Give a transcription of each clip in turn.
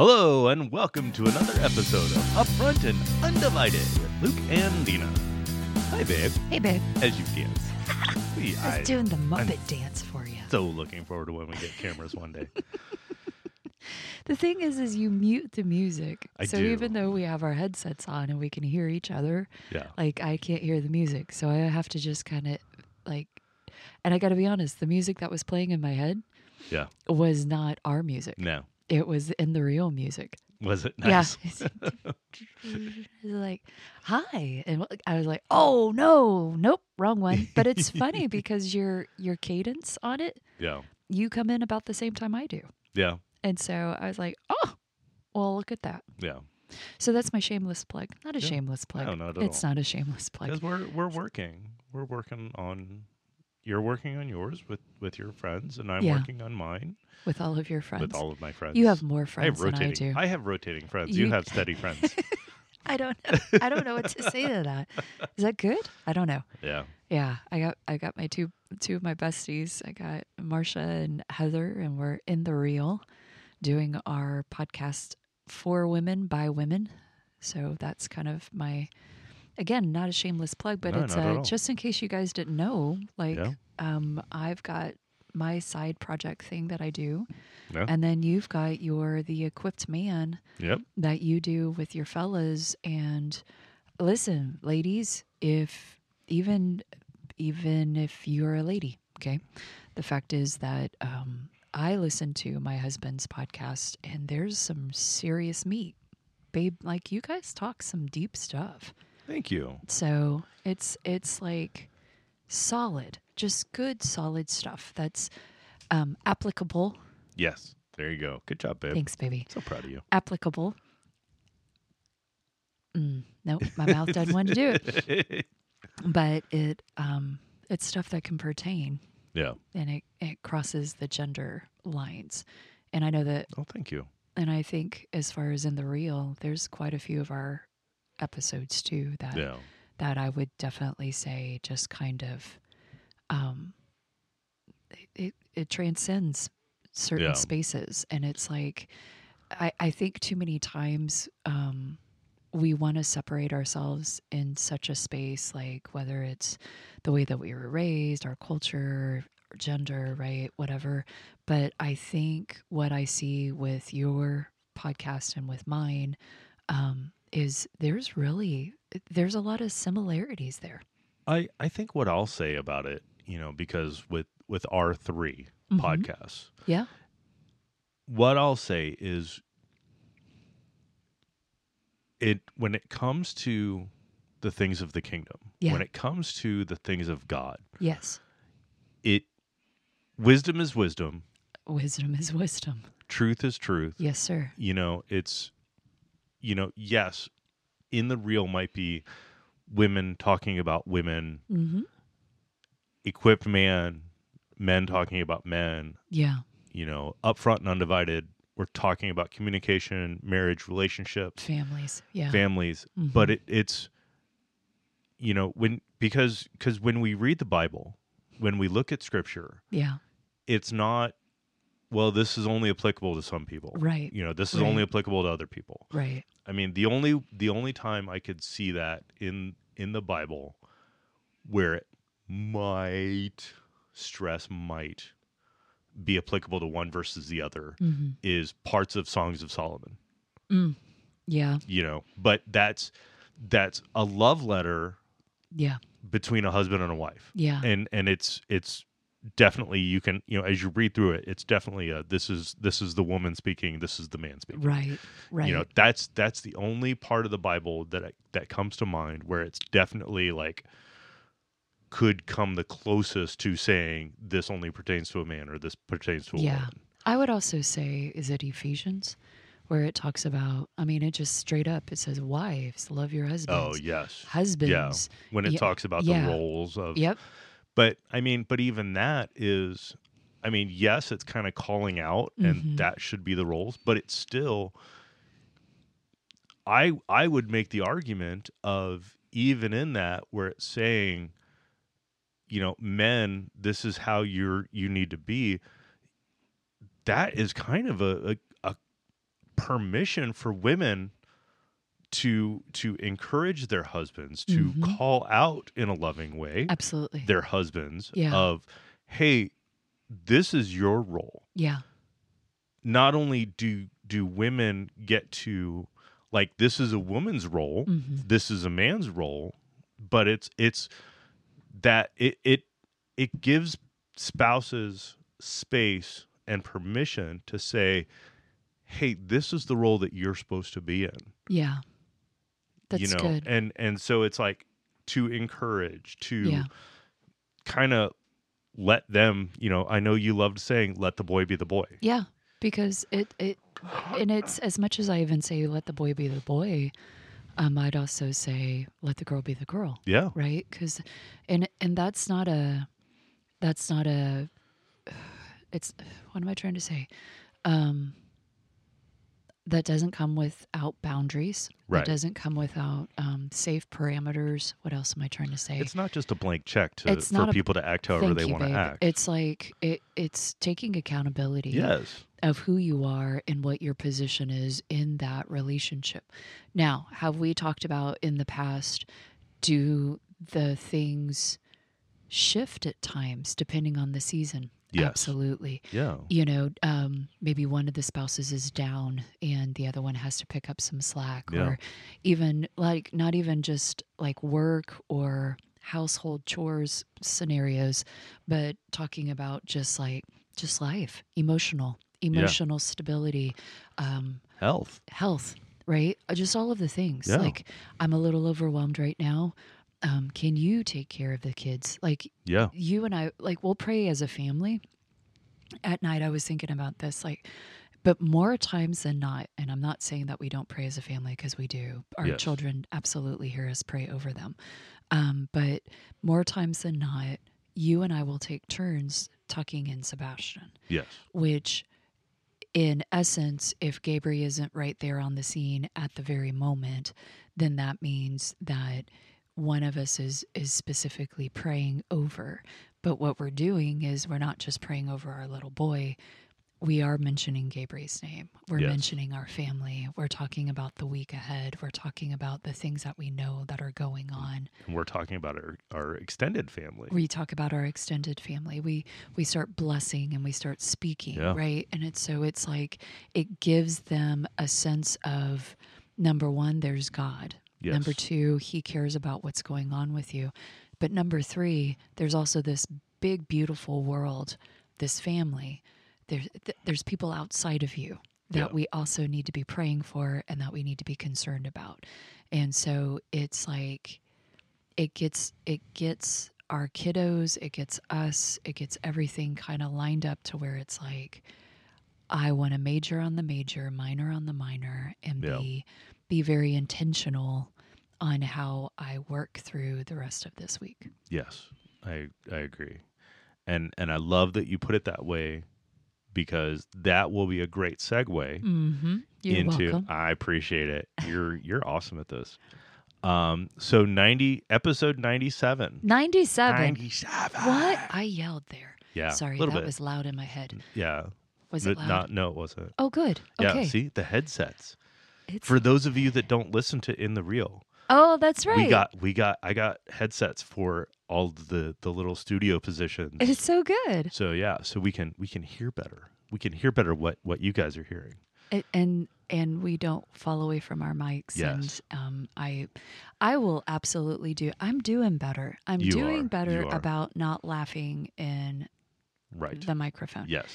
Hello, and welcome to another episode of Upfront and Undivided with Luke and Dina. Hi, babe. Hey, babe. As you dance. I was doing the Muppet dance for you. So looking forward to when we get cameras one day. The thing is you mute the music. I so do. even though we have our headsets on and we can hear each other, Yeah. like I can't hear the music. So I have to just kind of like, and I got to be honest, the music that was playing in my head Yeah. was not our music. No. It was in the real music. Was it nice? Yeah. It's like, hi. And I was like, oh, no, nope, wrong one. But it's funny because your cadence on it, Yeah. you come in about the same time I do. Yeah. And so I was like, oh, well, look at that. Yeah. So that's my shameless plug. Not a Yeah. shameless plug. No, not at It's all. not a shameless plug. Because we're working. We're working on. You're working on yours with your friends, and I'm Yeah. working on mine With all of your friends. with all of my friends. You have more I have friends than I rotating. do. I have rotating friends. You You- have steady friends. I don't know what to say to that. Is that good? I don't know. Yeah. Yeah, I got my two of my besties. I got Marsha and Heather, and we're in the reel doing our podcast for women by women. So that's kind of my, again, not a shameless plug, but No, it's not at all. just in case you guys didn't know. Like, Yeah. I've got my side project thing that I do, Yeah. and then you've got the equipped man Yep. that you do with your fellas. And listen, ladies, if even if you're a lady, okay, the fact is that I listen to my husband's podcast, and there's some serious meat, babe. Like, you guys talk some deep stuff. Thank you. So it's like solid, just good, solid stuff that's applicable. Yes. There you go. Good job, babe. Thanks, baby. So proud of you. Applicable. Nope, my mouth doesn't want to do it. But it's stuff that can pertain, Yeah. and it crosses the gender lines. And I know that, Oh, thank you. and I think as far as in the reel, there's quite a few of our episodes too that Yeah. that I would definitely say just kind of it transcends certain Yeah. spaces. And it's like I think too many times we want to separate ourselves in such a space, like whether it's the way that we were raised, our culture, gender, right, whatever. But I think what I see with your podcast and with mine is there's a lot of similarities there. I think what I'll say about it, because with our 3 Mhm. podcasts, Yeah. what I'll say is when it comes to the things of the kingdom, Yeah. when it comes to the things of God, Yes. wisdom is wisdom, Wisdom is wisdom. truth is truth. Yes, sir. It's yes, in the real might be women talking about women, Mm-hmm. equipped men talking about men, Yeah. upfront and undivided. We're talking about communication, marriage, relationships, Families. Yeah. families. Mhm. But it's, because when we read the Bible, when we look at Scripture, Yeah. it's not, well, this is only applicable to some people. Right. This is Right. only applicable to other people. Right. I mean, the only time I could see that in the Bible where it might be applicable to one versus the other Mm-hmm. is parts of Songs of Solomon. Yeah. But that's a love letter Yeah. between a husband and a wife. Yeah. And it's definitely, you can, as you read through it, it's definitely this is the woman speaking, this is the man speaking. Right. Right. That's the only part of the Bible that comes to mind where it's definitely like could come the closest to saying this only pertains to a man or this pertains to a Yeah. woman. I would also say, is it Ephesians, where it talks about, I mean, it just straight up, it says, wives, love your husbands. Oh, yes. Husbands. Yeah. When it Yeah, talks about yeah. the roles of. Yep. But even that is, yes, it's kind of calling out, and Mhm. that should be the roles, but it's still, I would make the argument of even in that where it's saying, men, this is how you need to be. That is kind of a permission for women to encourage their husbands to Mhm. call out in a loving way Absolutely. their husbands Yeah. of, hey, this is your role. Yeah. Not only do women get to, like, this is a woman's role, Mhm. this is a man's role, but it's that it gives spouses space and permission to say, hey, this is the role that you're supposed to be in. Yeah. That's good. And so it's like to encourage, to Yeah. kind of let them, I know you loved saying, let the boy be the boy. Yeah. Because and it's, as much as I even say let the boy be the boy, I'd also say let the girl be the girl. Yeah. Right? Because and that's not a it's, what am I trying to say? That doesn't come without boundaries. Right. That doesn't come without safe parameters. What else am I trying to say? It's not just a blank check It's for not a- people to act however Thank they you, want to babe. act. It's like it's taking accountability Yes. of who you are and what your position is in that relationship. Now, have we talked about in the past, do the things shift at times depending on the season? Yes. Absolutely. Yeah. Maybe one of the spouses is down and the other one has to pick up some slack, Yeah. or even like not even just like work or household chores scenarios, but talking about just life, emotional stability, Health. right? Just all of the things. Yeah. Like, I'm a little overwhelmed right now. Can you take care of the kids? Like, Yeah. you and I, like, we'll pray as a family. At night, I was thinking about this, like, but more times than not, and I'm not saying that we don't pray as a family, because we do. Our Yes. children absolutely hear us pray over them. But more times than not, you and I will take turns tucking in Sebastian, Yes. which, in essence, if Gabriel isn't right there on the scene at the very moment, then that means that one of us is specifically praying over. But what we're doing is we're not just praying over our little boy. We are mentioning Gabriel's name. We're Yes. mentioning our family. We're talking about the week ahead. We're talking about the things that we know that are going on. And we're talking about our extended family. We talk about our extended family. We start blessing and we start speaking, Yeah. right? And it's like it gives them a sense of, number one, there's God. Yes. Number two, he cares about what's going on with you. But number three, there's also this big, beautiful world, this family. There's people outside of you that Yeah. we also need to be praying for and that we need to be concerned about. And so it's like it gets our kiddos, it gets us, it gets everything kind of lined up to where it's like, I want to major on the major, minor on the minor, and Yeah. be very intentional on how I work through the rest of this week. Yes. I agree. And I love that you put it that way, because that will be a great segue Mm-hmm. You're into welcome. I appreciate it. You're awesome at this. So episode 97. 97. 97. What? I yelled there. Yeah. Sorry, a little that bit. was loud in my head. Yeah. Was it loud? No, it wasn't. Oh, good. Okay. Yeah, see the headsets. It's, For those of you that don't listen to In the Reel, oh, that's right. I got headsets for all the little studio positions. It's so good. So yeah, so we can hear better. We can hear better what you guys are hearing. And we don't fall away from our mics. Yes. And I will absolutely do. I'm doing better. I'm You doing are. better You are. about not laughing in Right. the microphone. Yes.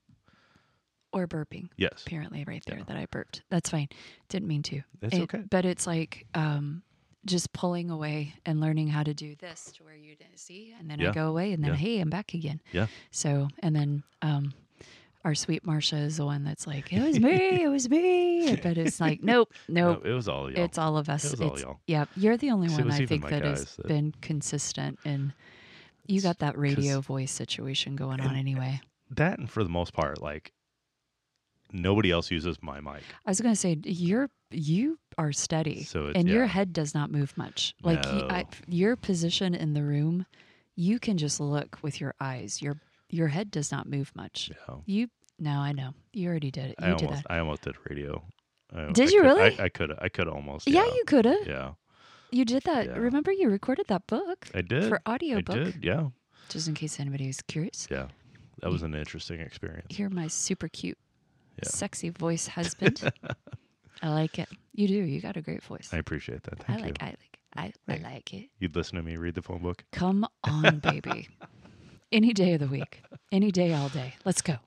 Or burping. Yes. Apparently, right there Yeah. that I burped. That's fine. Didn't mean to. That's okay. But it's like just pulling away and learning how to do this to where you didn't see, and then Yeah. I go away, and then Yeah. hey, I'm back again. Yeah. So, and then our sweet Marcia is the one that's like, it was me, but it's like, nope. No, it was all y'all. It's all of us. It was all y'all. Yeah, you're the only So it one was I even think my that has guys that- been consistent, and you got that radio voice situation going on anyway. That, and for the most part, like, nobody else uses my mic. I was going to say you are steady, So it's, and your yeah. head does not move much. Like No. your position in the room, you can just look with your eyes. Your head does not move much. No. No, I know. You already did it. You did that. I almost did radio. Did you really? I could almost. Yeah, you could have. Yeah. You did that. Yeah. Remember, you recorded that book. I did. For audiobook. I did. Yeah. Just in case anybody was curious. Yeah. That was an interesting experience. You're my super cute, Yeah. sexy voice husband. I like it. You do. You got a great voice. I appreciate that. Thank you. I like it. You'd listen to me read the phone book? Come on, baby. Any day of the week. Any day, all day. Let's go.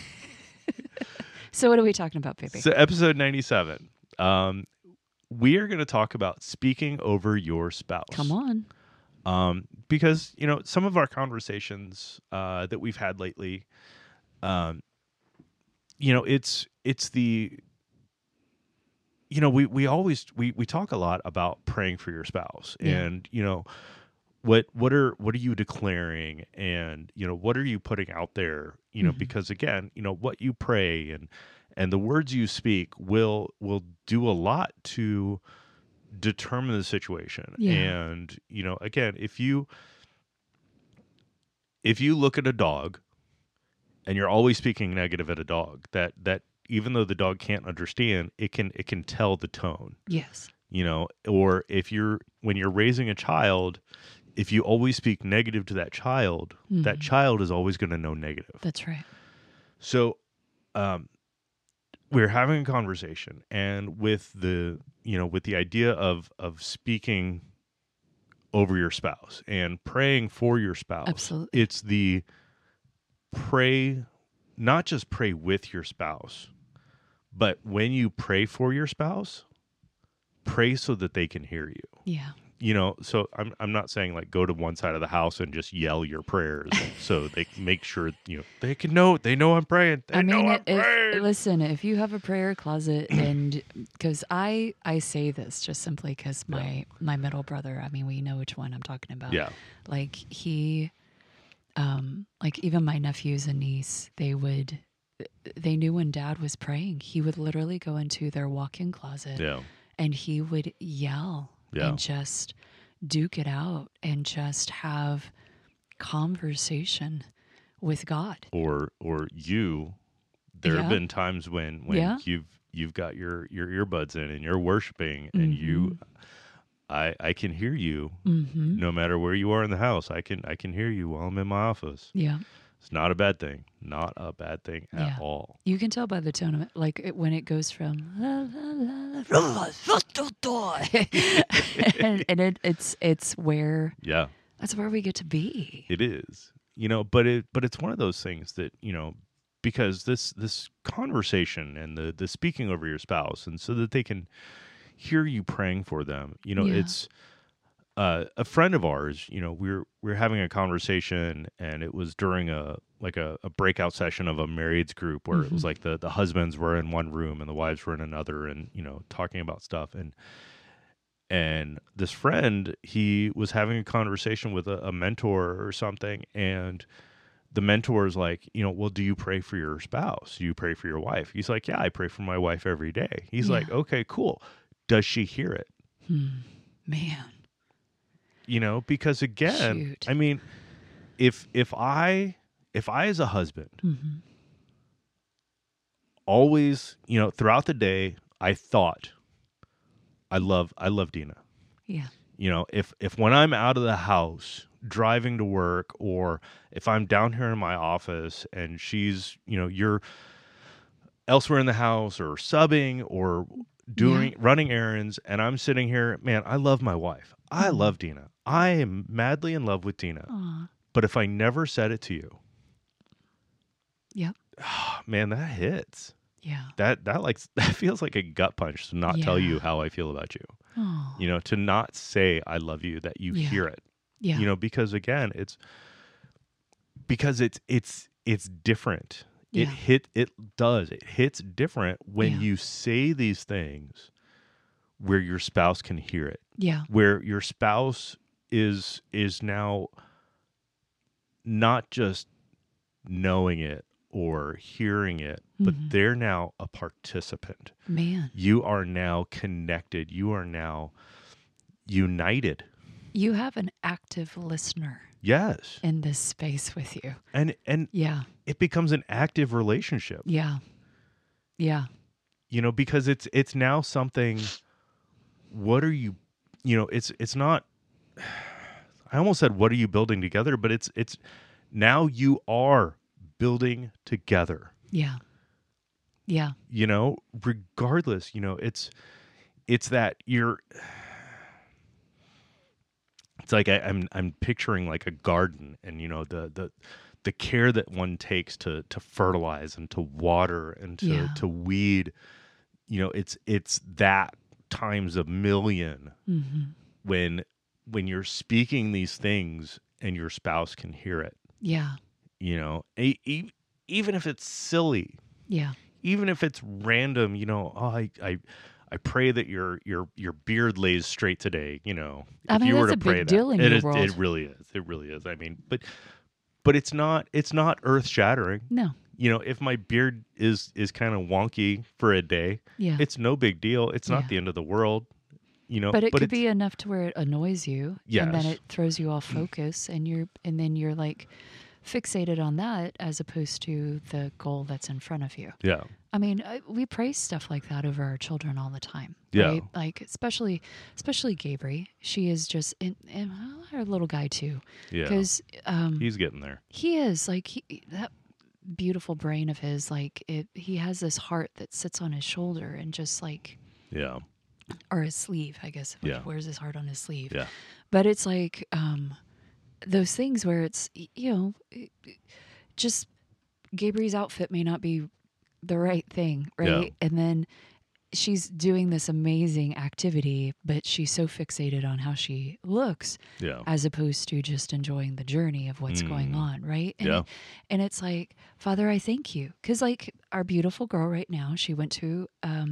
So what are we talking about, baby? So episode 97. We are going to talk about speaking over your spouse. Come on. Because, some of our conversations that we've had lately, it's the, we always talk a lot about praying for your spouse, Yeah. and, what are you declaring, and, what are you putting out there, Mhm. because again, what you pray and the words you speak will do a lot to determine the situation. Yeah. And, again, if you look at a dog and you're always speaking negative at a dog, that even though the dog can't understand, it can tell the tone, Yes. or when you're raising a child, if you always speak negative to that child is always going to know negative. That's right. So, we're having a conversation, and with the idea of speaking over your spouse and praying for your spouse. Absolutely. It's the pray, not just pray with your spouse, but when you pray for your spouse, pray so that they can hear you. Yeah. So I'm not saying like go to one side of the house and just yell your prayers so they make sure they know I'm praying. Listen, if you have a prayer closet, and because I say this just simply because my middle brother, I mean, we know which one I'm talking about. Yeah. Like he, like even my nephews and niece, they knew when Dad was praying, he would literally go into their walk-in closet, and he would yell. Yeah. And just duke it out and just have conversation with God. Or there have been times when you've got your earbuds in and you're worshiping, and I can hear you no matter where you are in the house. I can hear you while I'm in my office. Yeah. It's not a bad thing. Not a bad thing at all. You can tell by the tone of it, like when it goes from la, la, la, and it's where that's where we get to be. It is, but it's one of those things that because this conversation and the speaking over your spouse, and so that they can hear you praying for them. It's. A friend of ours, we're having a conversation, and it was during a breakout session of a marrieds group where it was like the husbands were in one room and the wives were in another, and talking about stuff, and this friend, he was having a conversation with a mentor or something, and the mentor is like, well, do you pray for your spouse? Do you pray for your wife? He's like, yeah, I pray for my wife every day. He's like, okay, cool. Does she hear it? Man. Because again, Shoot. I mean, if I as a husband always, throughout the day, I thought I love Dina. Yeah. If when I'm out of the house driving to work, or if I'm down here in my office and she's, you're elsewhere in the house or subbing or running errands, and I'm sitting here, man, I love my wife. I love Dina. I am madly in love with Dina. Aww. But if I never said it to you, man, that hits. Yeah. That feels like a gut punch to not tell you how I feel about you. Aww. To not say I love you, that you hear it. Yeah. Because again, it's different. Yeah. It hits different when you say these things where your spouse can hear it. Yeah. Where your spouse is now not just knowing it or hearing it, but they're now a participant. Man. You are now connected. You are now united. You have an active listener. Yes. in this space with you. And Yeah. it becomes an active relationship. Yeah. Yeah. Because it's now something. What are you, it's not, I almost said, what are you building together? But it's now you are building together, Yeah. Yeah. regardless, it's that it's like I'm picturing like a garden, and the care that one takes to fertilize and to water and Yeah. to weed, it's that times a million Mm-hmm. when you're speaking these things and your spouse can hear it, Yeah. even if it's silly, Yeah. even if it's random, I pray that your beard lays straight today. I If mean, you were that's to a pray big that, deal in it your is. world. It really is. It really is. I mean, but it's not earth shattering. No. If my beard is kind of wonky for a day, Yeah. it's no big deal. It's not Yeah. the end of the world. But it could it's, be enough to where it annoys you, and then Yes. it throws you off focus, and then you're like fixated on that as opposed to the goal that's in front of you. Yeah. I mean, we praise stuff like that over our children all the time, Yeah. right? Like especially Gabriel. She is just, and our little guy too, Yeah. because He's getting there. he is like that beautiful brain of his. Like he has this heart that sits on his shoulder and just like, Yeah. or his sleeve, I guess. Yeah. Wears his heart on his sleeve. Yeah. But it's like those things where it's, just Gabriel's outfit may not be the right thing, right? Yeah. And then she's doing this amazing activity, but she's so fixated on how she looks Yeah. as opposed to just enjoying the journey of what's going on, right? And Yeah. and it's like, Father, I thank you. Because like our beautiful girl right now, she went to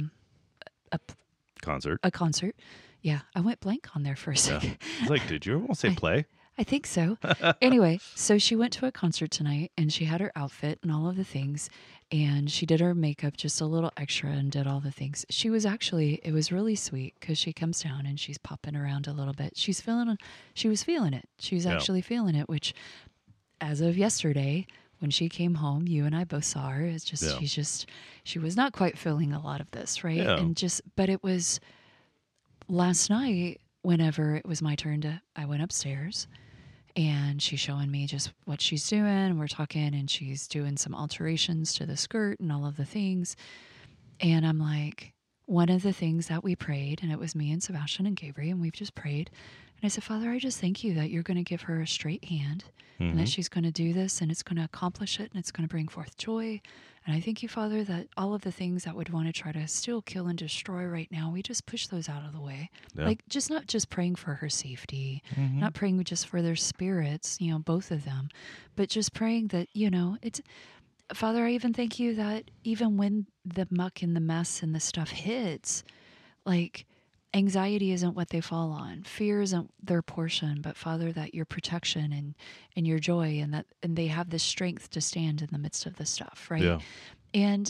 Concert. a concert. Yeah, I went blank on there for a second. It's like, did you almost say play? I think so. Anyway, so she went to a concert tonight and she had her outfit and all of the things, and she did her makeup just a little extra and did all the things. She was actually, it was really sweet because she comes down and she's popping around a little bit. She was feeling it. She was Yeah. actually feeling it, which as of yesterday, when she came home, you and I both saw her. It's just, Yeah. she was not quite feeling a lot of this, right? Yeah. And but it was last night, whenever it was my turn I went upstairs. And she's showing me just what she's doing. We're talking, and she's doing some alterations to the skirt and all of the things. And I'm like, one of the things that we prayed, and it was me and Sebastian and Gabriel, and we've just prayed. And I said, Father, I just thank you that you're going to give her a straight hand, and that she's going to do this, and it's going to accomplish it, and it's going to bring forth joy. And I thank you, Father, that all of the things that would want to try to steal, kill, and destroy right now, we just push those out of the way. Yeah. Like, just not just praying for her safety, Mm-hmm. not praying just for their spirits, both of them, but just praying that, it's, Father, I even thank you that even when the muck and the mess and the stuff hits, like, anxiety isn't what they fall on. Fear isn't their portion, but Father, that your protection and your joy and they have the strength to stand in the midst of the stuff, right? Yeah. And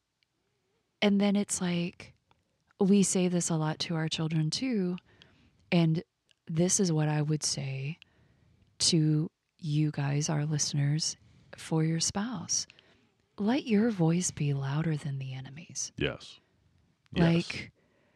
then it's like, we say this a lot to our children too, and this is what I would say to you guys, our listeners, for your spouse. Let your voice be louder than the enemy's. Yes. Like,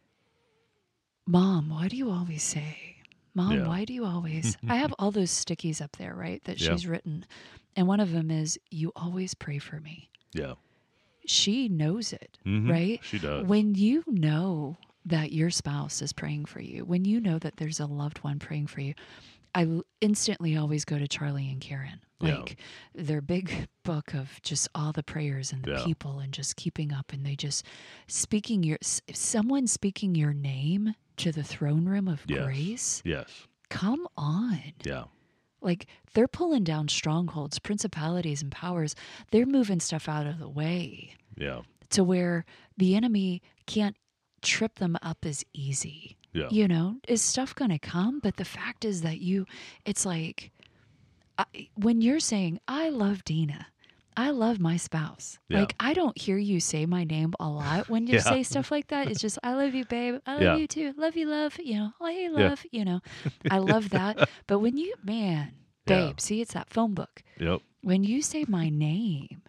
Mom, why do you always say? Mom, Yeah. why do you always? I have all those stickies up there, right, that Yeah. she's written. And one of them is, you always pray for me. Yeah. She knows it, Mhm. right? She does. When you know that your spouse is praying for you, when you know that there's a loved one praying for you, I instantly always go to Charlie and Karen. Yeah. Like their big book of just all the prayers and the Yeah. people and just keeping up, and they just someone speaking your name to the throne room of Yes. grace. Yes. Come on. Yeah. Like they're pulling down strongholds, principalities and powers. They're moving stuff out of the way Yeah. to where the enemy can't trip them up as easy. Yeah. Is stuff going to come? But the fact is that it's like, when you're saying, I love Dina, I love my spouse. Yeah. Like, I don't hear you say my name a lot when you Yeah. say stuff like that. It's just, I love you, babe. I love Yeah. you too. Love you, love. Oh, hey, love. I love that. But when Yeah. babe, see, it's that phone book. Yep. When you say my name,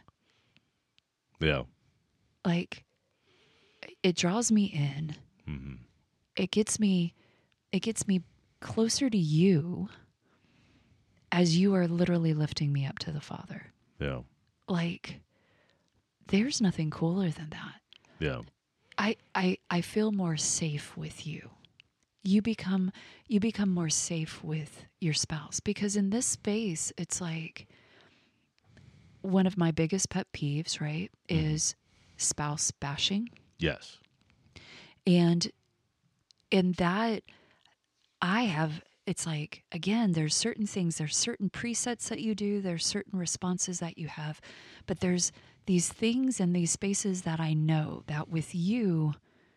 Yeah. like, it draws me in. Hmm. It gets me closer to you as you are literally lifting me up to the Father. Yeah. Like, there's nothing cooler than that. Yeah. I feel more safe with you. You become more safe with your spouse, because in this space, it's like one of my biggest pet peeves, right, is spouse bashing. Yes. And in that, it's like, again, there's certain things, there's certain presets that you do, there's certain responses that you have, but there's these things and these spaces that I know that with you,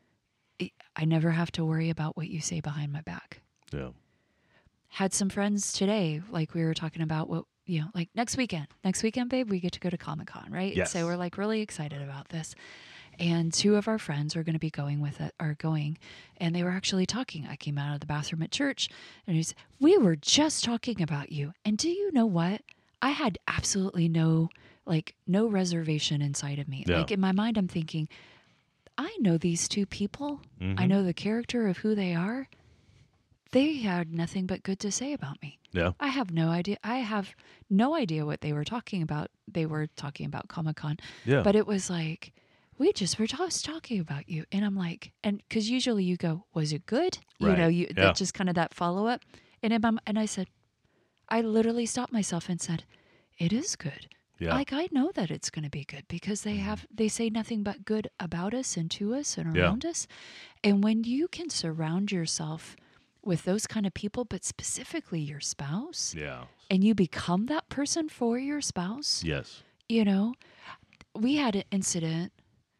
I never have to worry about what you say behind my back. Yeah. Had some friends today, like we were talking about what, like next weekend, babe, we get to go to Comic-Con, right? Yes. So we're like really excited about this. And two of our friends are going to be going and they were actually talking. I came out of the bathroom at church and we were just talking about you. And do you know what? I had absolutely no reservation inside of me. Yeah. Like in my mind, I'm thinking, I know these two people. I know the character of who they are. They had nothing but good to say about me. Yeah. I have no idea. I have no idea what they were talking about. They were talking about Comic-Con. Yeah. But it was like, we just were just talking about you. And I'm like, and because usually you go, was it good? Right. That's just kind of that follow-up. And I said, I literally stopped myself and said, it is good. Yeah. Like, I know that it's going to be good because they say nothing but good about us and to us and around us. And when you can surround yourself with those kind of people, but specifically your spouse, Yeah. and you become that person for your spouse, Yes. we had an incident.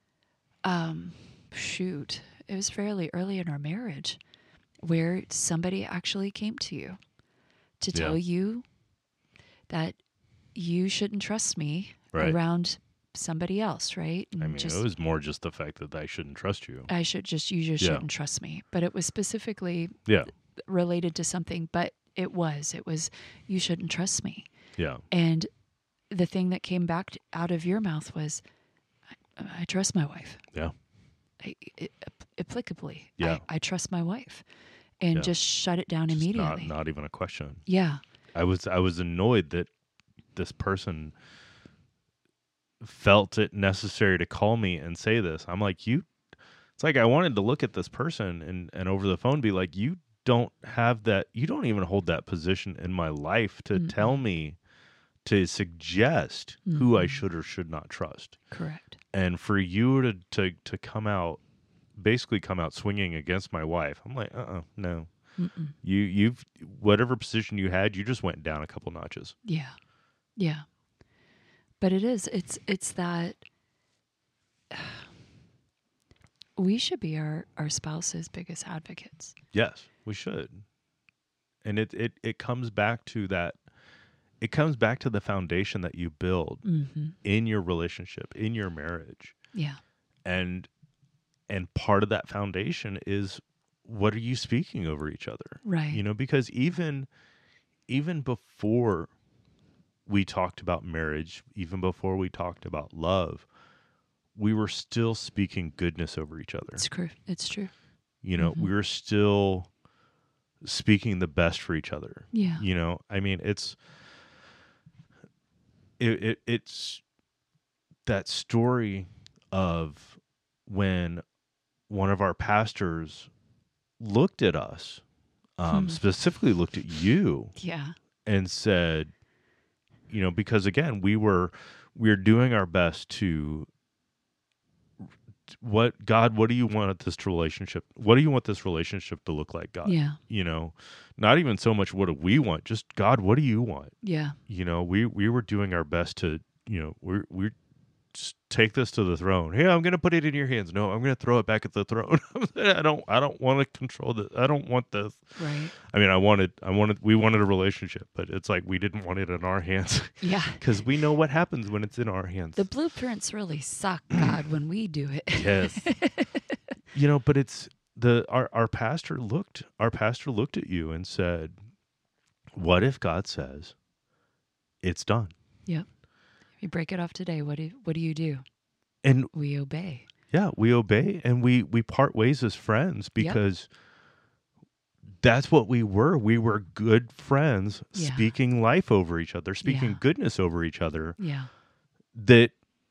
It was fairly early in our marriage where somebody actually came to you to tell you that you shouldn't trust me around somebody else, right? And I mean, it was more just the fact that I shouldn't trust you. you just shouldn't trust me. But it was specifically related to something, but it was, you shouldn't trust me. Yeah. And the thing that came back out of your mouth was, I trust my wife. Yeah. Applicably. Yeah. I trust my wife. And just shut it down immediately. Not even a question. Yeah. I was annoyed that this person felt it necessary to call me and say this. I'm like, it's like I wanted to look at this person and over the phone be like, you don't have that, you don't even hold that position in my life to tell me, to suggest who I should or should not trust. Correct. And for you to come out swinging against my wife, I'm like, no. Mm-mm. You've whatever position you had, you just went down a couple notches. Yeah. Yeah. But it's that we should be our spouse's biggest advocates. Yes, we should. And it comes back to that. It comes back to the foundation that you build in your relationship, in your marriage. Yeah. And part of that foundation is, what are you speaking over each other? Right. Because even before we talked about marriage, even before we talked about love, we were still speaking goodness over each other. It's true. It's true. We were still speaking the best for each other. Yeah. I mean, it's that story of when one of our pastors looked at us, specifically looked at you, and said, because again, we're doing our best to, what do you want this relationship? What do you want this relationship to look like, God? Yeah. Not even so much what do we want, just God, what do you want? Yeah. We were doing our best to, we're take this to the throne. Hey, I'm going to put it in your hands. No, I'm going to throw it back at the throne. I don't want to control this. I don't want this. Right. I mean, we wanted a relationship, but it's like we didn't want it in our hands. Yeah. Because we know what happens when it's in our hands. The blueprints really suck, God, when we do it. Yes. But it's our pastor looked at you and said, what if God says it's done. Yep. You break it off today. What do you do? And We obey. yeah, we obey, and we part ways as friends because that's what we were. We were good friends, Yeah. speaking life over each other, speaking Yeah. goodness over each other. Yeah. That,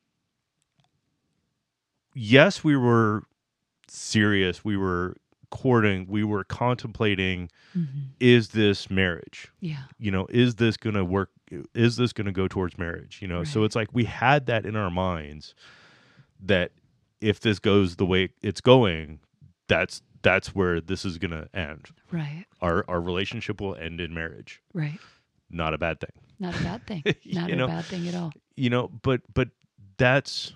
yes, we were serious. We were courting. We were contemplating, is this marriage? Yeah. Is this going to work? Is this going to go towards marriage? So Right. it's like we had that in our minds that if this goes the way it's going, that's where this is going to end. Right. Our relationship will end in marriage. Right. Not a bad thing. Not a bad thing. Not You a know, bad thing at all. But that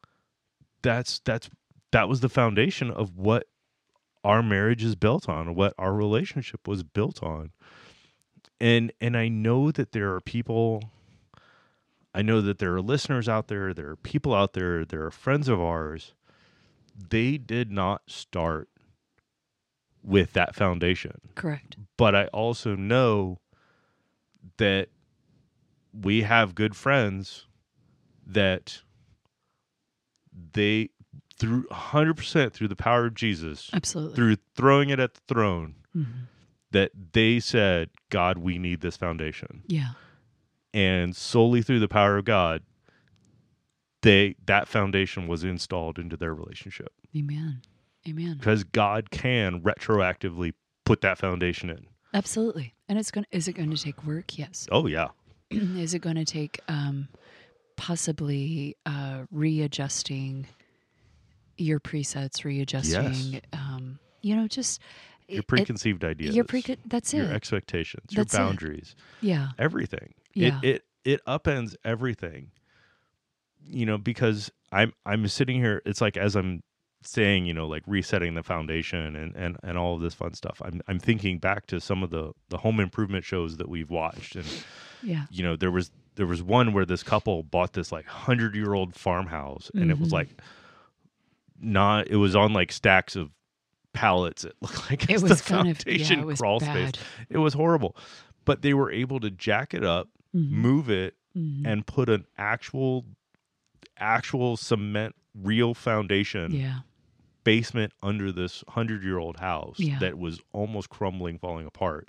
was the foundation of what our marriage is built on, what our relationship was built on. And I know that there are people, I know that there are listeners out there are people out there are friends of ours. They did not start with that foundation. Correct. But I also know that we have good friends that they, through 100% through the power of Jesus, Absolutely. through throwing it at the throne, Mm-hmm. that they said, God, we need this foundation. Yeah. And solely through the power of God, that foundation was installed into their relationship. Amen. Amen. Because God can retroactively put that foundation in. Absolutely. And is it going to take work? Yes. Oh, yeah. Is it going to take possibly readjusting your presets, readjusting, just Your preconceived ideas. That's your it. expectations, That's your it. boundaries. Yeah. Everything. Yeah. It upends everything. Because I'm sitting here, it's like as I'm saying, like resetting the foundation and all of this fun stuff. I'm thinking back to some of the home improvement shows that we've watched, and Yeah. there was one where this couple bought this like 100-year-old farmhouse, and it was like it was on like stacks of pallets. It looked like It it's was the kind of foundation it was crawl bad. space. It was horrible, but they were able to jack it up, move it, and put an actual cement real foundation Yeah. basement under this 100-year-old house Yeah. that was almost crumbling, falling apart.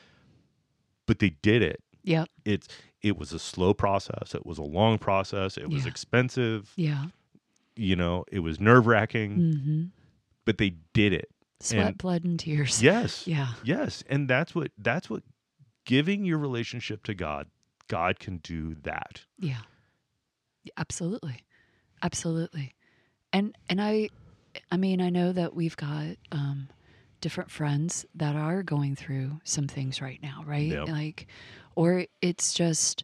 But they did it. Yep. It was a slow process. It was a long process. It was Yeah. expensive. Yeah. It was nerve-wracking, but they did it. Sweat, And blood, and tears. yes. Yeah. Yes. And that's what giving your relationship to God can do that. Yeah. Absolutely. Absolutely. And I mean, I know that we've got different friends that are going through some things right now, right? Yep. Like, or it's just,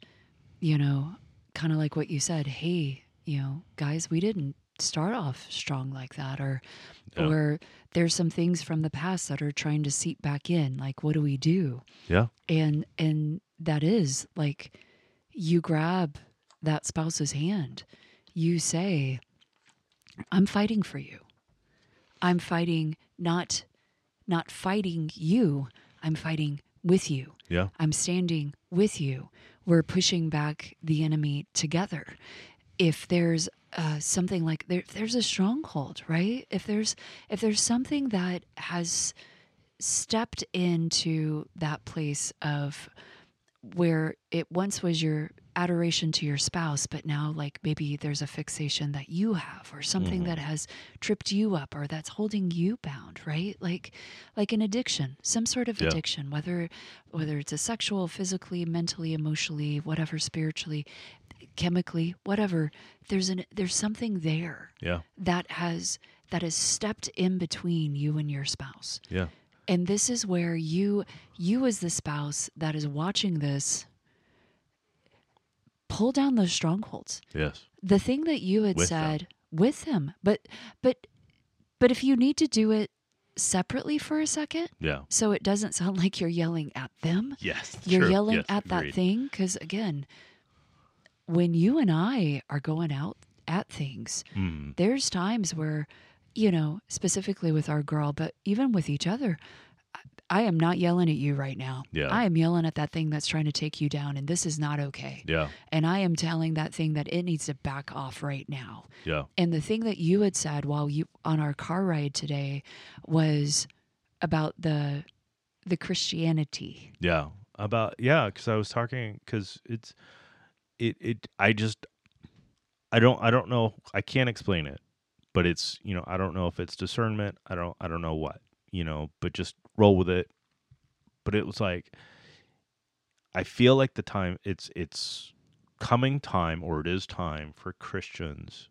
kind of like what you said, hey, guys, we didn't start off strong like that, or there's some things from the past that are trying to seep back in. Like, what do we do? Yeah. And that is like, you grab that spouse's hand, you say, I'm fighting for you. I'm fighting, not fighting you. I'm fighting with you. Yeah. I'm standing with you. We're pushing back the enemy together. If there's something like if there's a stronghold, right? If there's something that has stepped into that place of where it once was your adoration to your spouse, but now like maybe there's a fixation that you have, or something that has tripped you up, or that's holding you bound, right? Like an addiction, some sort of addiction, whether it's a sexual, physically, mentally, emotionally, whatever, spiritually, chemically, whatever. There's something there that has stepped in between you and your spouse. Yeah. And this is where you as the spouse that is watching this, pull down those strongholds. Yes. The thing that you had With said with them. But if you need to do it separately for a second, so it doesn't sound like you're yelling at them. Yes. You're true. yelling Yes, at agreed. that thing, because again, when you and I are going out at things, there's times where, specifically with our girl, but even with each other, I am not yelling at you right now. Yeah. I am yelling at that thing that's trying to take you down, and this is not okay. Yeah. And I am telling that thing that it needs to back off right now. Yeah. And the thing that you had said while you on our car ride today was about the Christianity. Yeah. Because I was talking, because I don't know, I can't explain it, but it's, I don't know if it's discernment. I don't know what, but just roll with it. But it was like, I feel like it's coming time, or it is time for Christians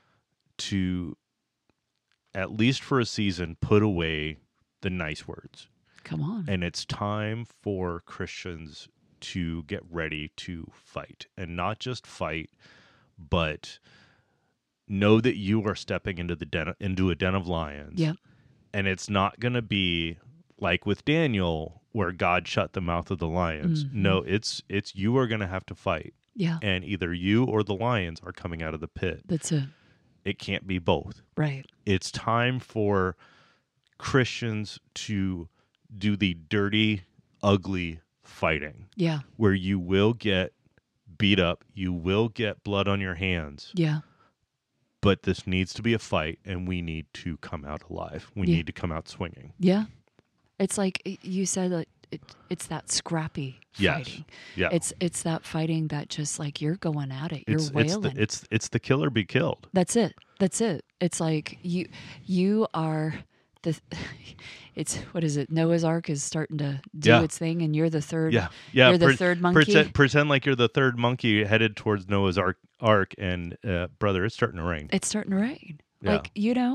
to, at least for a season, put away the nice words. Come on. And it's time for Christians to get ready to fight, and not just fight, but know that you are stepping into a den of lions. Yep. And it's not going to be like with Daniel, where God shut the mouth of the lions. Mm-hmm. No, it's you are going to have to fight. Yeah. And either you or the lions are coming out of the pit. That's it. It can't be both. Right. It's time for Christians to do the dirty, ugly fighting. Yeah. Where you will get beat up, you will get blood on your hands. Yeah. But this needs to be a fight, and we need to come out alive. We need to come out swinging. Yeah. It's like you said, like, it's that scrappy fighting. Yeah. It's that fighting that just like you're going at it. You're wailing. It's the kill or be killed. That's it. It's like you are the. It's what is it? Noah's Ark is starting to do its thing, and you're the third. Yeah. You're the third monkey. Pretend like you're the third monkey headed towards Noah's Ark, and brother, it's starting to rain. It's starting to rain. Yeah. Like,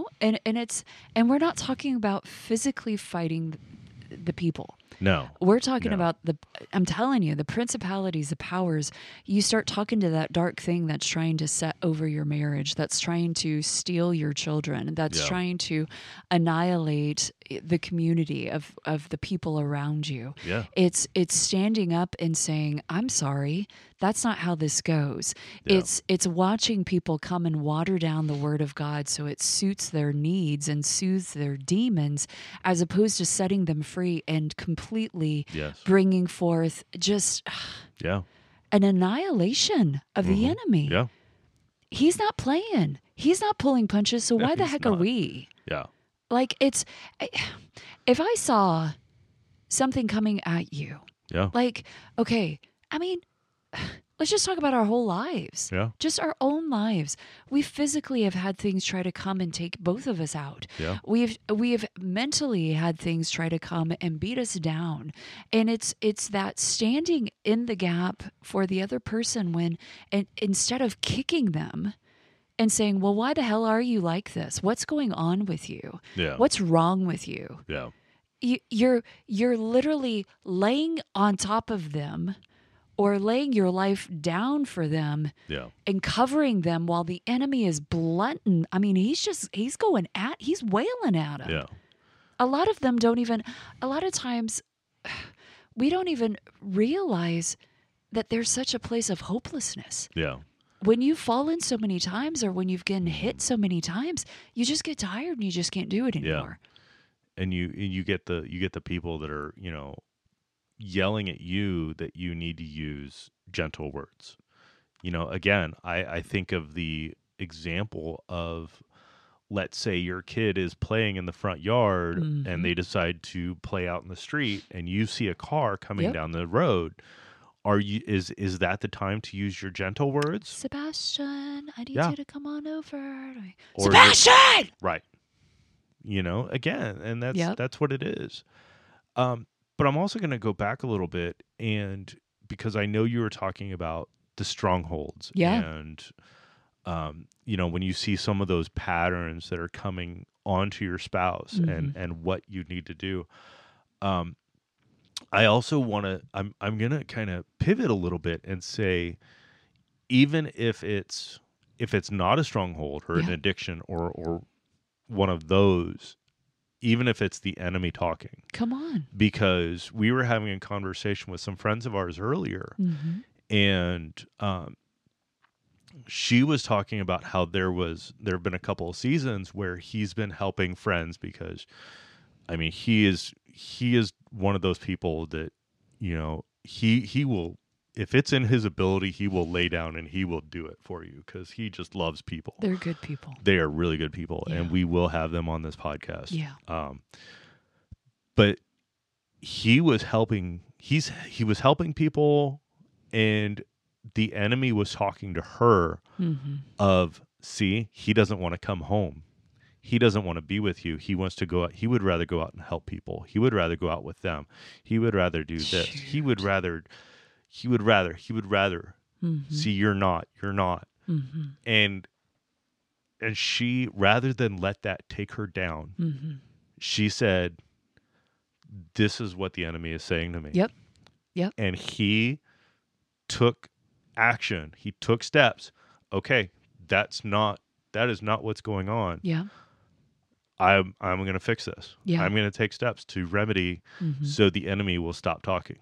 and we're not talking about physically fighting the people. No. We're talking about I'm telling you, the principalities, the powers. You start talking to that dark thing that's trying to set over your marriage, that's trying to steal your children, that's trying to annihilate the community of the people around you. Yeah. It's standing up and saying, I'm sorry, that's not how this goes. Yeah. It's watching people come and water down the word of God so it suits their needs and soothes their demons, as opposed to setting them free and completely bringing forth just an annihilation of the enemy. Yeah. He's not playing. He's not pulling punches, so why the heck are we? Yeah. Like, if I saw something coming at you, like, okay, I mean, let's just talk about our whole lives. Yeah. Just our own lives. We physically have had things try to come and take both of us out. Yeah. We've mentally had things try to come and beat us down. And it's that standing in the gap for the other person when, and instead of kicking them and saying, well, why the hell are you like this? What's going on with you? Yeah. What's wrong with you? Yeah. You're literally laying on top of them, or laying your life down for them, and covering them while the enemy is blunting. I mean, he's wailing at them. Yeah. A lot of times, we don't even realize that there's such a place of hopelessness. Yeah. When you've fallen so many times, or when you've gotten hit so many times, you just get tired and you just can't do it anymore. And you get the people that are, yelling at you that you need to use gentle words. Again, I think of the example of, let's say your kid is playing in the front yard and they decide to play out in the street, and you see a car coming down the road. Is that the time to use your gentle words? Sebastian, I need you to come on over. Or Sebastian! Right. Again, and that's what it is. But I'm also going to go back a little bit, and because I know you were talking about the strongholds. Yeah. And, when you see some of those patterns that are coming onto your spouse and what you need to do. I also want to, I'm going to kind of pivot a little bit and say, even if it's not a stronghold or an addiction or one of those, even if it's the enemy talking. Come on. Because we were having a conversation with some friends of ours earlier, and she was talking about how there have been a couple of seasons where he's been helping friends because, I mean, he is one of those people that, he will, if it's in his ability, he will lay down and he will do it for you because he just loves people. They're good people. They are really good people, Yeah. and we will have them on this podcast. Yeah. But he was helping. He was helping people, and the enemy was talking to her of, see, he doesn't want to come home. He doesn't want to be with you. He wants to go out. He would rather go out and help people. He would rather go out with them. He would rather do this. He would rather. See, you're not. And she, rather than let that take her down, she said, this is what the enemy is saying to me. Yep. And he took action. He took steps. Okay, that is not what's going on. Yeah. I'm going to fix this. Yeah. I'm going to take steps to remedy so the enemy will stop talking.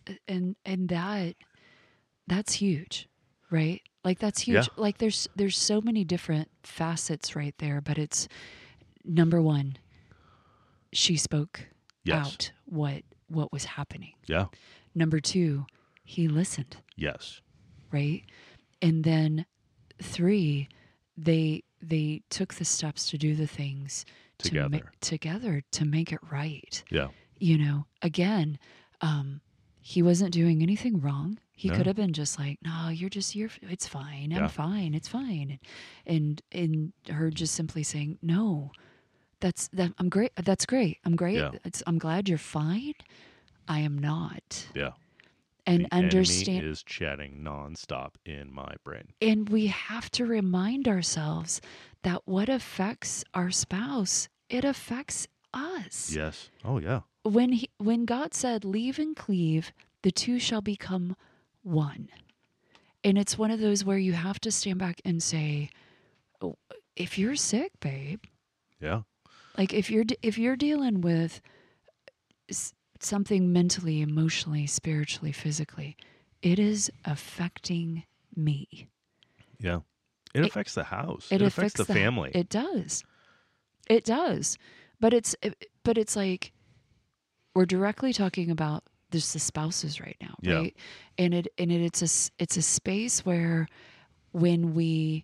That's huge, right? Like that's huge. Yeah. Like there's so many different facets right there, but it's number one, she spoke out what was happening. Yeah. Number two, he listened. Yes. Right? And then 3, they took the steps to do the things together to make it right. Yeah. Again, he wasn't doing anything wrong. He No. could have been just like, no, it's fine. I'm fine. It's fine. And her just simply saying, no, I'm great. That's great. I'm great. Yeah. I'm glad you're fine. I am not. Yeah. And the understand enemy is chatting nonstop in my brain. And we have to remind ourselves that what affects our spouse, it affects us. Yes. Oh yeah. When God said, leave and cleave, the two shall become one. And it's one of those where you have to stand back and say, oh, if you're sick, babe. Yeah. Like if you're dealing with something mentally, emotionally, spiritually, physically, it is affecting me. Yeah. It affects the house. It affects the family. It does. It does. But it's like we're directly talking about just the spouses right now, right? Yeah. And it's a space where when we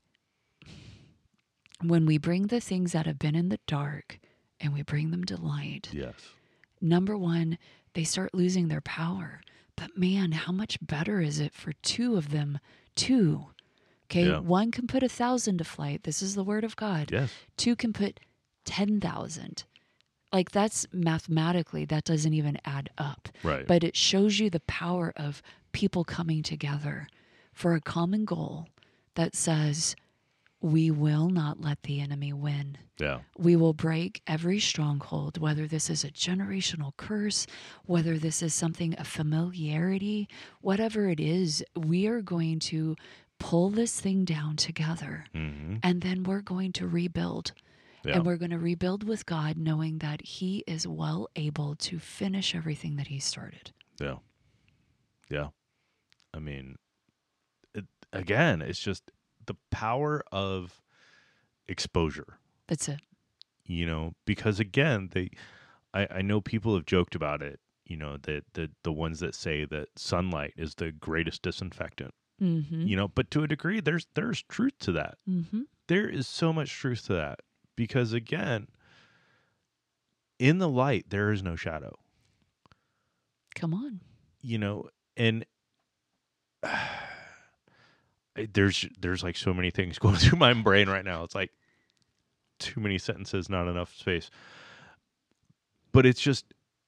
bring the things that have been in the dark and we bring them to light. Yes. Number one, they start losing their power. But man, how much better is it for two of them? Okay, Yeah. One can put 1,000 to flight. This is the word of God. Yes. 2 can put 10,000. Like that's mathematically, that doesn't even add up. Right. But it shows you the power of people coming together for a common goal that says, we will not let the enemy win. Yeah. We will break every stronghold, whether this is a generational curse, whether this is something, a familiarity, whatever it is, we are going to pull this thing down together. Mm-hmm. And then we're going to rebuild. Yeah. And we're going to rebuild with God, knowing that He is well able to finish everything that He started. Yeah. Yeah. I mean, again, it's just the power of exposure. That's it. Because again, I know people have joked about it, that the ones that say that sunlight is the greatest disinfectant. Mm-hmm. But to a degree, there's truth to that. Mm-hmm. There is so much truth to that because again, in the light, there is no shadow. Come on. And there's like so many things going through my brain right now. It's like too many sentences, not enough space. But it's just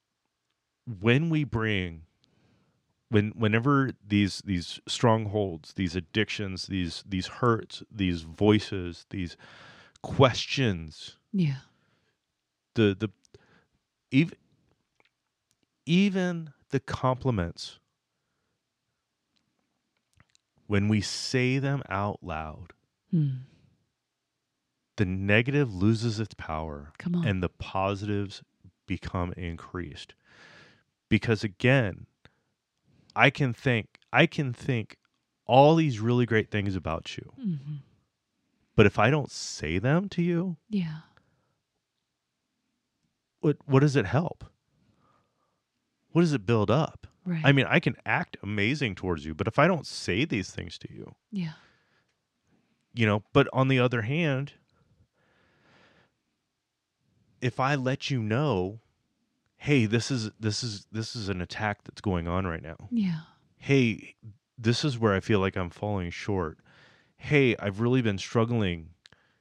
whenever these strongholds, these addictions, these hurts, these voices, these questions, the even the compliments, when we say them out loud, the negative loses its power. Come on. And the positives become increased. Because again, I can think all these really great things about you. Mm-hmm. But if I don't say them to you, what does it help? what does it build up? Right. I mean, I can act amazing towards you, but if I don't say these things to you, Yeah. but on the other hand, if I let you know, hey, this is an attack that's going on right now. Yeah. Hey, this is where I feel like I'm falling short. Hey, I've really been struggling.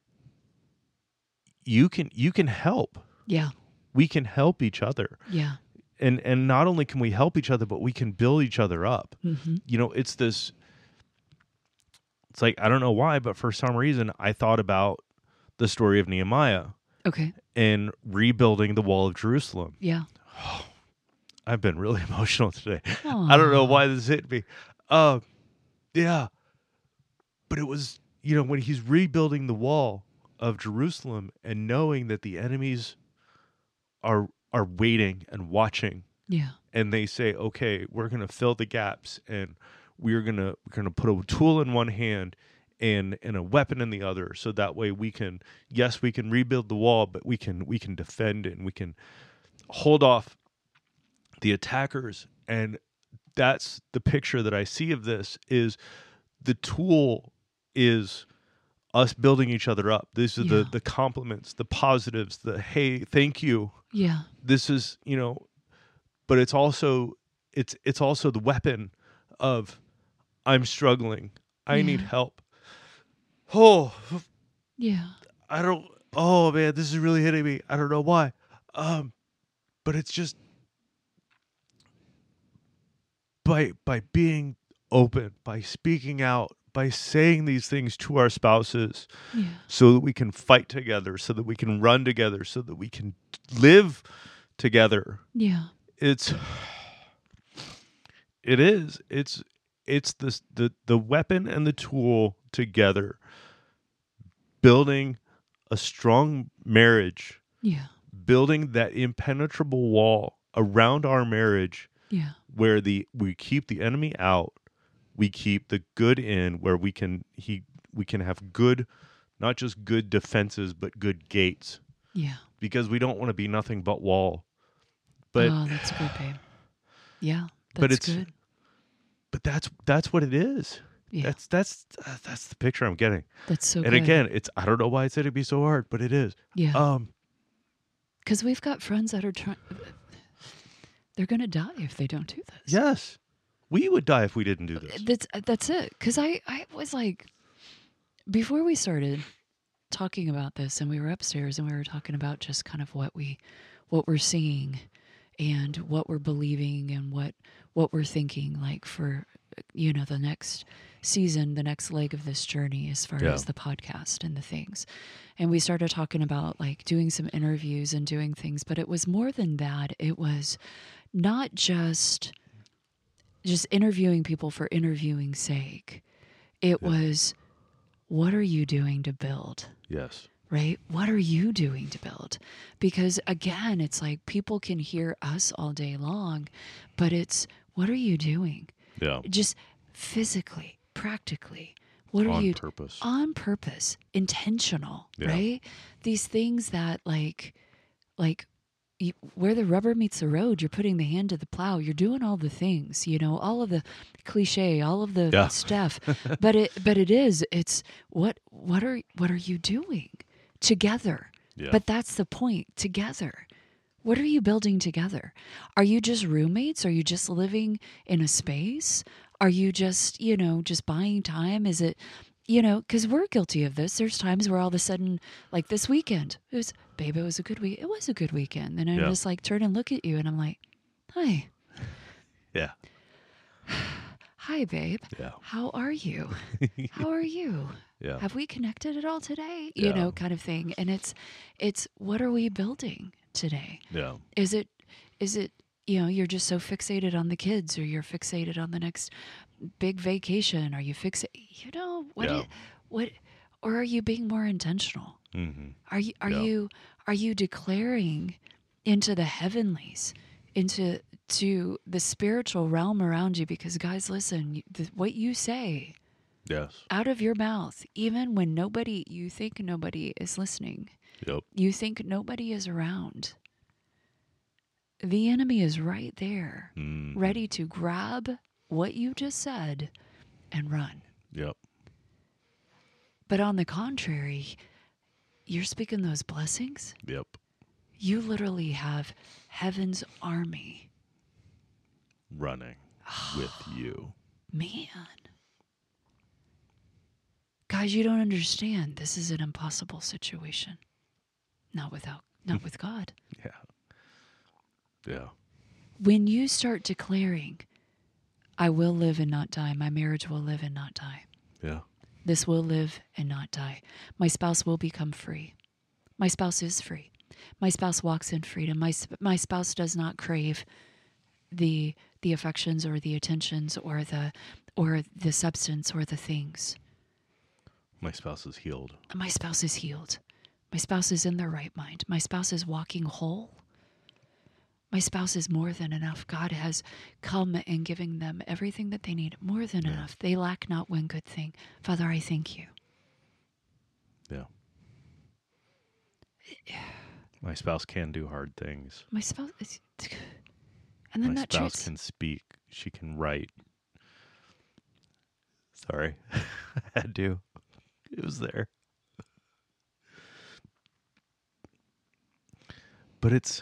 You can help. Yeah. We can help each other. Yeah. And not only can we help each other, but we can build each other up. Mm-hmm. It's like, I don't know why, but for some reason I thought about the story of Nehemiah Okay. and rebuilding the wall of Jerusalem. Yeah. I've been really emotional today. Aww. I don't know why this hit me. Yeah. But it was, when he's rebuilding the wall of Jerusalem and knowing that the enemies are waiting and watching, Yeah. and they say, okay, we're going to fill the gaps, and we're going to put a tool in one hand and a weapon in the other, so that way we can rebuild the wall, but we can defend it, and we can hold off the attackers. And that's the picture that I see of this. Is the tool is us building each other up. These are the compliments, the positives, the hey, thank you. Yeah. This is, but it's also the weapon of, I'm struggling. I need help. Oh, Yeah. oh man, this is really hitting me. I don't know why. But it's just by being open, by speaking out, by saying these things to our spouses, so that we can fight together, so that we can run together, so that we can live together. Yeah. It's this the weapon and the tool together, building a strong marriage. Yeah. Building that impenetrable wall around our marriage. Yeah. Where we keep the enemy out, we keep the good in, where we can have good, not just good defenses, but good gates. Yeah. Because we don't want to be nothing but wall. But that's good, babe. Yeah, but that's good. But that's what it is. Yeah. That's the picture I'm getting. That's so and good. Again, I don't know why it's going to be so hard, but it is. Yeah. Because we've got friends that are trying. They're going to die if they don't do this. Yes. We would die if we didn't do this. That's it. Because I was like, before we started talking about this, and we were upstairs and we were talking about just kind of what we're seeing and what we're believing and what we're thinking, like for, the next season, the next leg of this journey as far as the podcast and the things. And we started talking about like doing some interviews and doing things, but it was more than that. It was not just interviewing people for interviewing's sake. It was, what are you doing to build? Yes. Right? What are you doing to build? Because again, it's like people can hear us all day long, but it's, what are you doing? Yeah. Just physically, practically. What are you purpose? On purpose, intentional, right? These things that like where the rubber meets the road, you're putting the hand to the plow. You're doing all the things, all of the cliche, all of the stuff. but it's what are you doing together? Yeah. But that's the point. Together. What are you building together? Are you just roommates? Are you just living in a space? Are you just, just buying time? Is it, because we're guilty of this. There's times where all of a sudden, like this weekend, it was a good week. It was a good weekend. And I just like turn and look at you and I'm like, hi. Yeah. Hi, babe. Yeah. How are you? How are you? Yeah. Have we connected at all today? Kind of thing. And it's what are we building today? Yeah. Is it you're just so fixated on the kids, or you're fixated on the next big vacation? Are you fixated? What or are you being more intentional? Mm-hmm. Are you declaring into the heavenlies, into the spiritual realm around you? Because guys, listen, what you say out of your mouth, even when you think nobody is listening, you think nobody is around, the enemy is right there, Mhm. ready to grab what you just said and run. Yep. But on the contrary, you're speaking those blessings. Yep. You literally have heaven's army. Running with you. Man. Guys, you don't understand. This is an impossible situation. Not with God. Yeah. Yeah. When you start declaring, I will live and not die, my marriage will live and not die. Yeah. This will live and not die. My spouse will become free. My spouse is free. My spouse walks in freedom. My spouse does not crave the affections or the attentions or the substance or the things. My spouse is healed. My spouse is healed. My spouse is in their right mind. My spouse is walking whole. My spouse is more than enough. God has come and given them everything that they need, more than enough. They lack not one good thing. Father, I thank you. Yeah. My spouse can do hard things. My spouse is... And then My that spouse treats... can speak. She can write. Sorry. I had to. It was there. But it's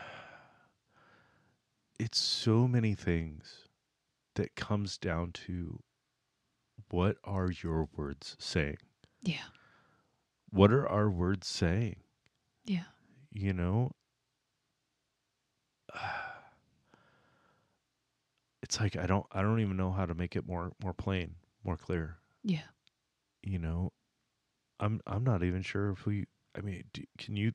so many things that comes down to, what are your words saying? Yeah. What are our words saying? Yeah. You know? It's like I don't even know how to make it more plain, more clear. Yeah. You know? I'm not even sure if can you...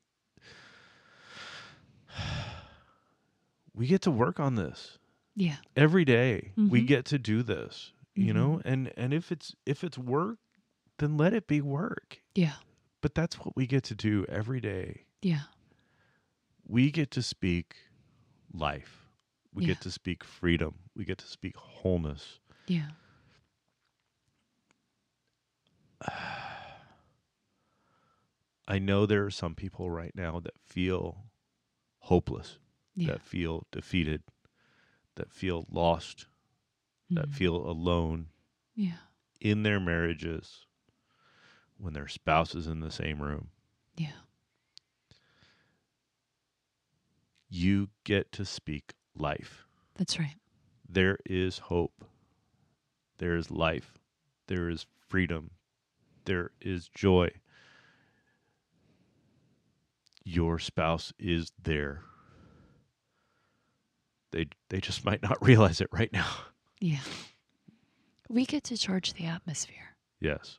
We get to work on this. Yeah. Every day. We Mhm. get to do this, you know? And if it's work, then let it be work. Yeah. But that's what we get to do every day. Yeah. We get to speak life. We Yeah. get to speak freedom. We get to speak wholeness. Yeah. I know there are some people right now that feel hopeless, Yeah. that feel defeated, that feel lost, that feel alone Yeah. in their marriages when their spouse is in the same room. Yeah. You get to speak life. That's right. There is hope. There is life. There is freedom. There is joy. Your spouse is there. They just might not realize it right now. Yeah. We get to charge the atmosphere. Yes.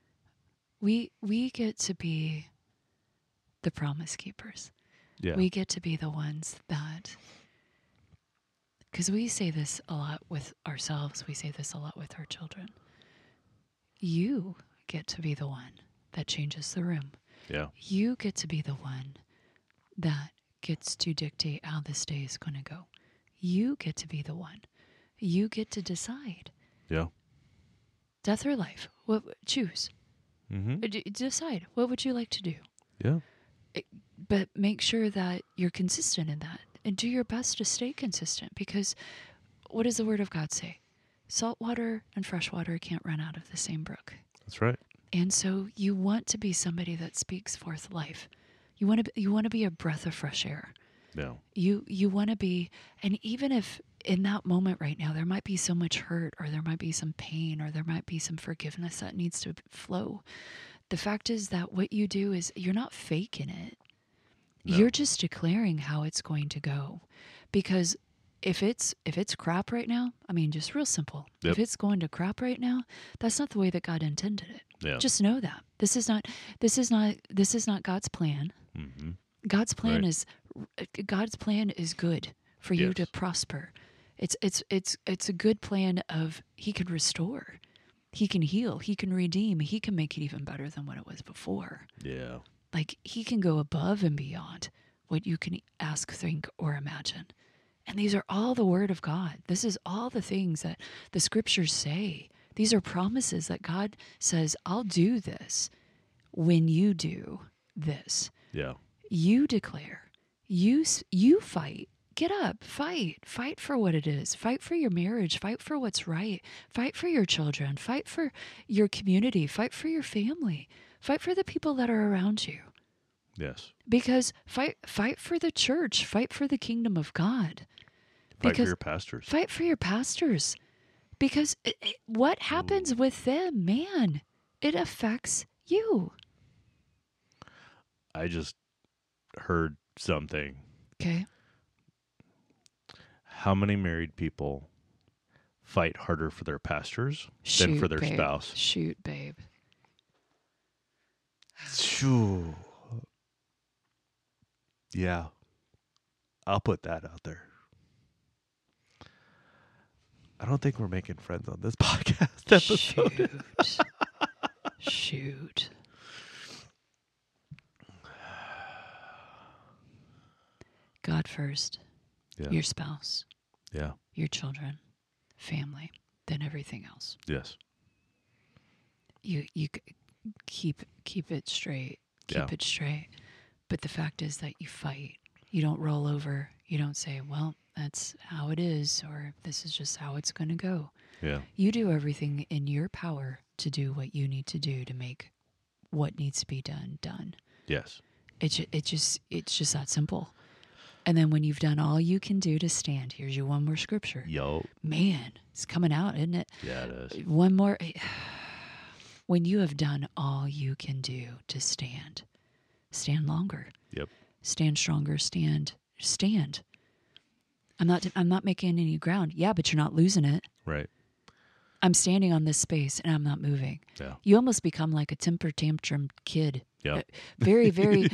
We get to be the promise keepers. Yeah. We get to be the ones that, because we say this a lot with ourselves, we say this a lot with our children. You get to be the one that changes the room. Yeah. You get to be the one that gets to dictate how this day is going to go. You get to be the one. You get to decide. Yeah. Death or life. Choose. Mm-hmm. Decide. What would you like to do? Yeah. But make sure that you're consistent in that, and do your best to stay consistent, because what does the Word of God say? Salt water and fresh water can't run out of the same brook. That's right. And so you want to be somebody that speaks forth life. You want to be a breath of fresh air. Yeah. You want to be, and even if in that moment right now there might be so much hurt, or there might be some pain, or there might be some forgiveness that needs to flow, the fact is that what you do is you're not faking it. No. You're just declaring how it's going to go. Because if it's crap right now, I mean, just real simple. Yep. If it's going to crap right now, that's not the way that God intended it. Yeah. Just know that. This is not God's plan. Mm-hmm. God's plan Right. is good for you Yes. to prosper. It's a good plan of He can restore, He can heal, He can redeem, He can make it even better than what it was before. Yeah. Like, He can go above and beyond what you can ask, think, or imagine. And these are all the Word of God. This is all the things that the Scriptures say. These are promises that God says, I'll do this when you do this. Yeah. You declare. You fight get up, fight for what it is, fight for your marriage, fight for what's right, fight for your children, fight for your community, fight for your family, fight for the people that are around you. Yes. Because fight for the church, fight for the kingdom of God. Fight for your pastors. Fight for your pastors. Because what happens with them, man, it affects you. I just heard something. Okay. How many married people fight harder for their pastors than for their babe. spouse? Shoot, babe. Shoo. Yeah. I'll put that out there. I don't think we're making friends on this podcast episode. Shoot. God first. Yeah. Your spouse. Yeah. Your children. Family. Then everything else. Yes. You keep it straight. Yeah. Keep it straight. But the fact is that you fight. You don't roll over. You don't say, well, that's how it is, or this is just how it's going to go. Yeah. You do everything in your power to do what you need to do to make what needs to be done. Yes. It's just that simple. And then when you've done all you can do to stand, here's your one more scripture. Yo. Man, it's coming out, isn't it? Yeah, it is. One more. When you have done all you can do to stand longer. Yep. Stand stronger, stand. I'm not making any ground. Yeah, but you're not losing it. Right. I'm standing on this space and I'm not moving. Yeah. You almost become like a temper tantrum kid. Yeah. Very, very.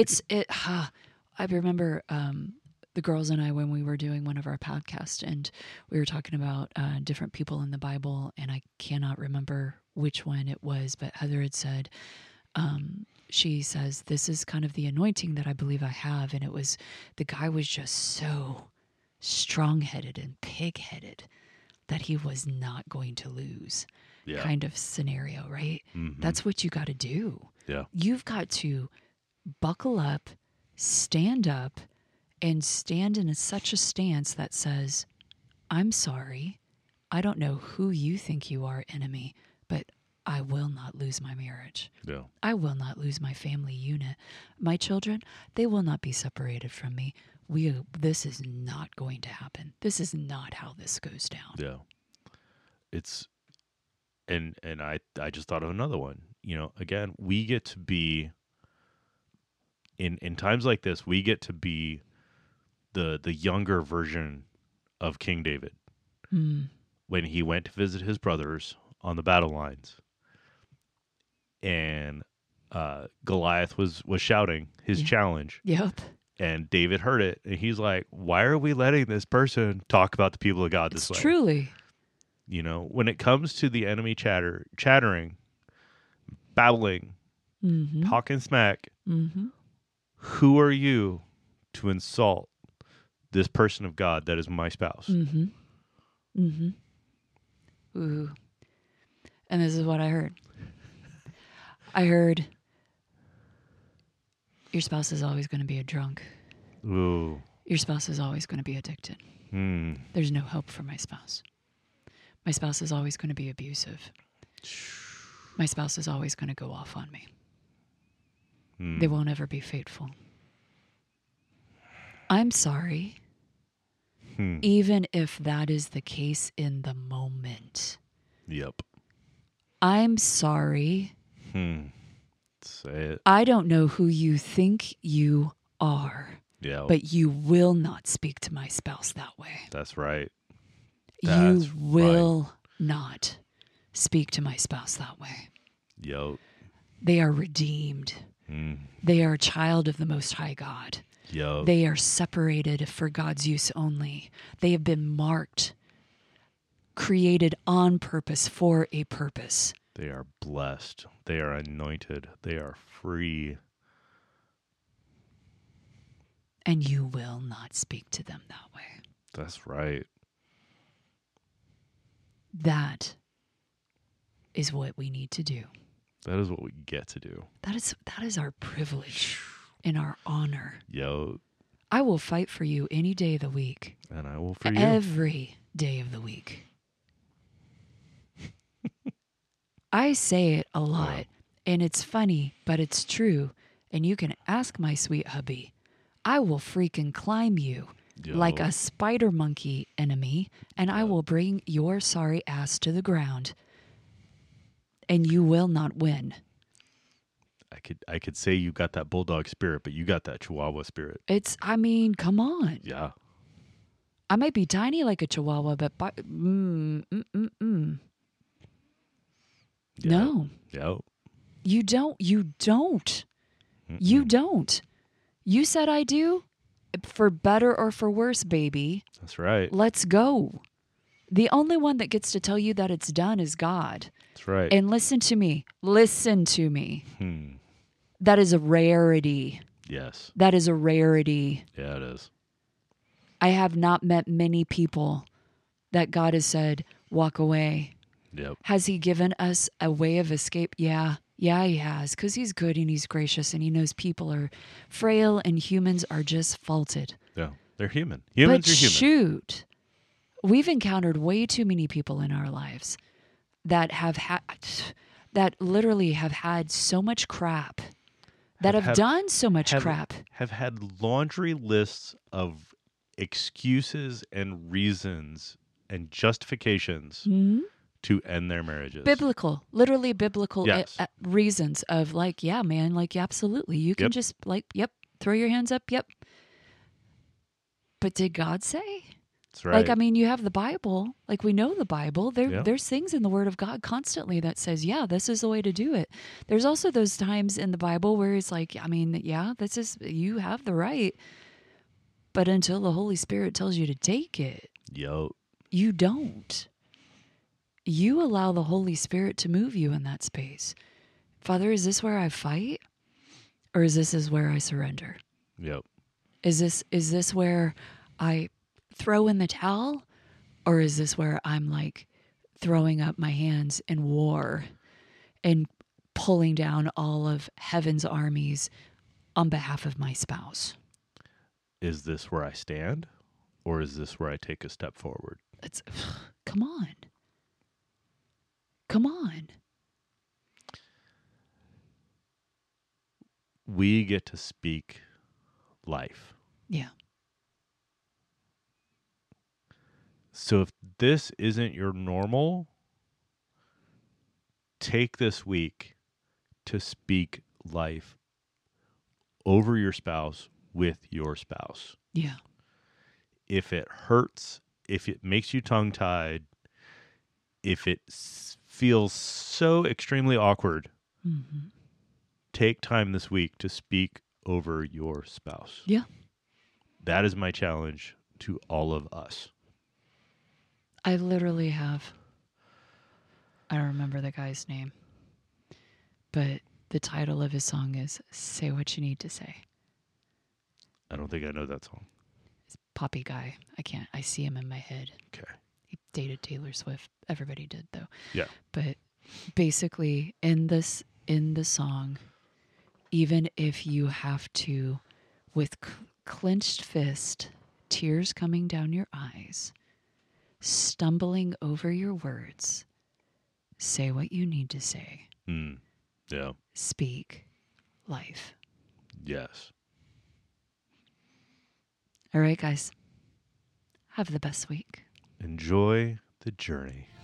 I remember the girls and I when we were doing one of our podcasts, and we were talking about different people in the Bible, and I cannot remember which one it was, but Heather had said, she says, this is kind of the anointing that I believe I have, and it was, the guy was just so strong-headed and pig-headed that he was not going to lose. Yeah. Kind of scenario, right? Mm-hmm. That's what you got to do. Yeah. You've got to buckle up, stand up, and stand in such a stance that says, I'm sorry. I don't know who you think you are, enemy, but I will not lose my marriage. Yeah. I will not lose my family unit. My children, they will not be separated from me. This is not going to happen. This is not how this goes down. Yeah. It's and I just thought of another one. You know, again, we get to be in times like this, we get to be the younger version of King David. When he went to visit his brothers on the battle lines, and Goliath was shouting his challenge. Yep. And David heard it, and he's like, why are we letting this person talk about the people of God this way? Truly. You know, when it comes to the enemy chattering, babbling, talking smack, who are you to insult this person of God that is my spouse? Ooh. And this is what I heard. I heard, your spouse is always going to be a drunk. Ooh. Your spouse is always going to be addicted. There's no hope for my spouse. My spouse is always going to be abusive. My spouse is always going to go off on me. They won't ever be faithful. I'm sorry. Even if that is the case in the moment. Yep. I'm sorry. Say it. I don't know who you think you are. Yeah. But you will not speak to my spouse that way. That's right. You will not speak to my spouse that way. Yo. They are redeemed. They are a child of the Most High God. Yo. They are separated for God's use only. They have been marked, created on purpose for a purpose. They are blessed. They are anointed. They are free. And you will not speak to them that way. That's right. That is what we need to do. That is what we get to do. That is our privilege and our honor. Yo. I will fight for you any day of the week. And I will for you. Every day of the week. I say it a lot, and it's funny, but it's true. And you can ask my sweet hubby. I will freaking climb you like a spider monkey enemy, and I will bring your sorry ass to the ground. And you will not win. I could say you got that bulldog spirit, but you got that Chihuahua spirit. Come on. Yeah. I might be tiny like a Chihuahua, but Yeah. no. Yep. You don't. You don't. You said I do? For better or for worse, baby. That's right. Let's go. The only one that gets to tell you that it's done is God. That's right. And listen to me. Listen to me. That is a rarity. Yes. That is a rarity. Yeah, it is. I have not met many people that God has said, walk away. Yep. Has he given us a way of escape? Yeah. Yeah, he has, because he's good and he's gracious and he knows people are frail and humans are just faulted. Yeah, they're human. Humans but are human. Shoot, we've encountered way too many people in our lives that that literally have had so much crap, that have done so much crap. Have had laundry lists of excuses and reasons and justifications to end their marriages. Literally biblical yes. Reasons of like, yeah, man, like, absolutely. You can just like, throw your hands up. Yep. But did God say? That's right. Like, I mean, you have the Bible. Like, we know the Bible. There's things in the Word of God constantly that says, yeah, this is the way to do it. There's also those times in the Bible where it's like, I mean, yeah, you have the right. But until the Holy Spirit tells you to take it, you don't. You allow the Holy Spirit to move you in that space. Father, is this where I fight? Or is this where I surrender? Yep. Is this where I throw in the towel? Or is this where I'm like throwing up my hands in war and pulling down all of heaven's armies on behalf of my spouse? Is this where I stand? Or is this where I take a step forward? Come on. Come on. We get to speak life. Yeah. So if this isn't your normal, take this week to speak life over your spouse, with your spouse. Yeah. If it hurts, if it makes you tongue-tied, if it feels so extremely awkward, take time this week to speak over your spouse. Yeah. That is my challenge to all of us. I literally have, I don't remember the guy's name, but the title of his song is Say What You Need to Say. I don't think I know that song. It's Poppy Guy. I see him in my head. Okay. He dated Taylor Swift. Everybody did, though. Yeah. But basically, in the song, even if you have to, with clenched fist, tears coming down your eyes, stumbling over your words, say what you need to say. Yeah. Speak life. Yes. All right, guys. Have the best week. Enjoy the journey.